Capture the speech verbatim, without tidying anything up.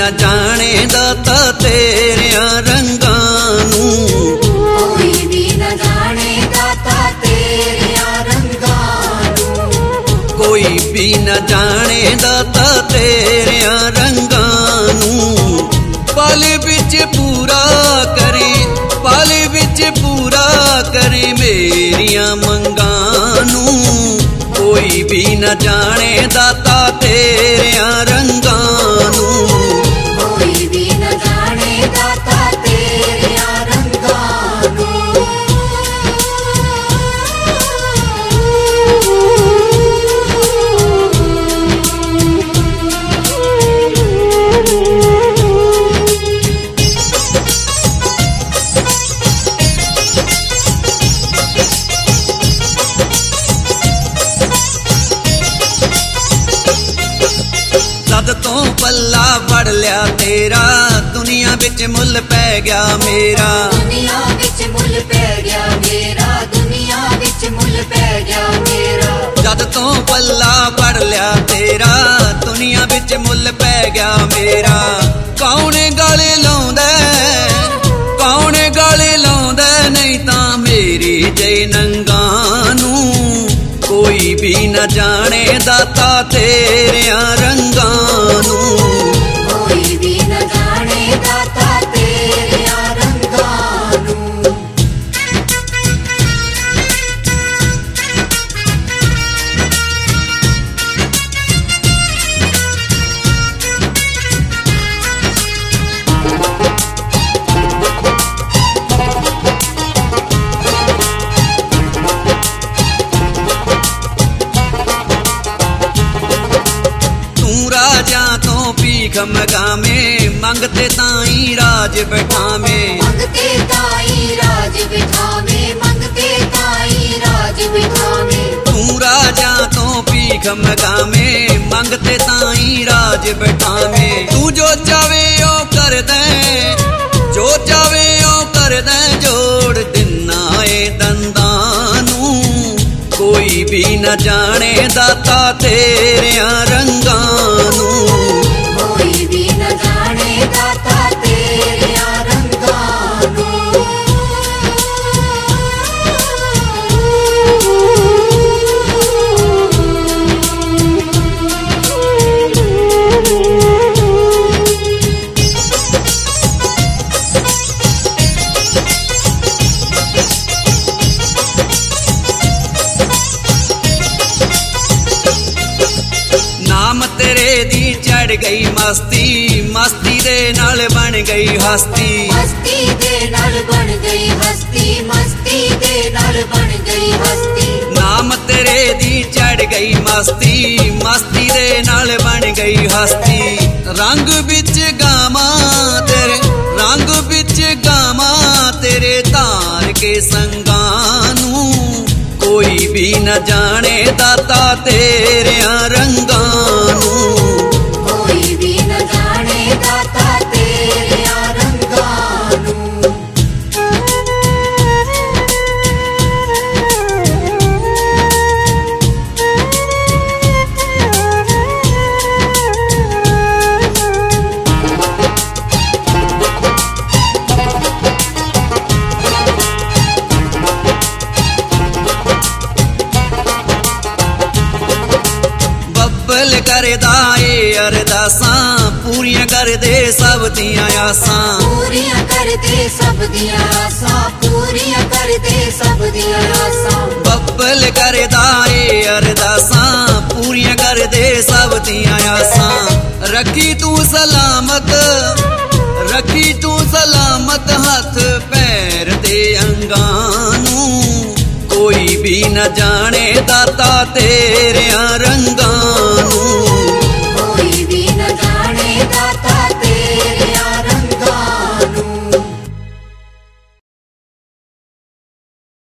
न जाने दाता तेरिया रंगां नूं, कोई भी न जाने दाता तेरिया रंगां नूं, कोई भी न जाने दाता तेरिया रंगां नूं। पल विच पूरा करी, पल विच पूरा करी मेरिया मंगां नूं, कोई भी न जाने दाता तेरिया रंगां नूं, कोई भी न जाने दाता तेरिया रंगां नूं। जद तो पल्ला फड़ लिया तेरा दुनिया विच मुल पै गया मेरा, दुनिया विच मुल पै गया मेरा, दुनिया विच मुल पै गया मेरा। जद तो पल्ला फड़ लिया तेरा दुनिया विच मुल पै गया मेरा। कौन गले लाउंदा, कौन गले लाउंदा नहीं तां मेरी जय नंगां नूं, कोई भी न जाने दाता तेरिया रंगां नूं, कोई भी न जाने दाता तेरिया रंगां नूं। भीख मगामे मंगते ताई राज बैठामे, मंगते ताई राज बिठावे, मंगते ताई राज बिठावे। तू राजा तो भीख मगामे मंगते ताई राज बैठामे। तू जो चावे ओ कर दे, जो चावे ओ कर दे, जोड़ दिना ए दंदां नूं, कोई भी न जाने दाता तेरिया रंगां नूं, कोई भी न जाने दाता तेरिया रंगां नूं। नाम तेरे दी चढ़ गई मस्ती, मस्ती दे नाल बन गई हस्ती, मस्ती दे नाल बन गई हस्ती, मस्ती दे नाल बन गई हस्ती। नाम तेरे दी चढ़ गई मस्ती, मस्ती दे नाल बन गई हस्ती। रंग बिच गामा तेरे, रंग बिच गामा तेरे तार के संगां नूं, कोई भी न जाने दाता तेरिया रंगां नूं, कोई भी न जाने दाता तेरिया रंगां नूं। बब्बल करदा ए अरदासां पूरियां कर दे सब दियां आसां, पूरियां कर दे सब दियां आसां, पूरियां कर दे सब दियां आसां। बब्बल करदा ए अरदासां पूरियां कर दे सब दियां आसां। रखी तू सलामत, रखी तू सलामत हथ पैर दे अंगां नूं, कोई भी न जाने दाता तेरिया रंगां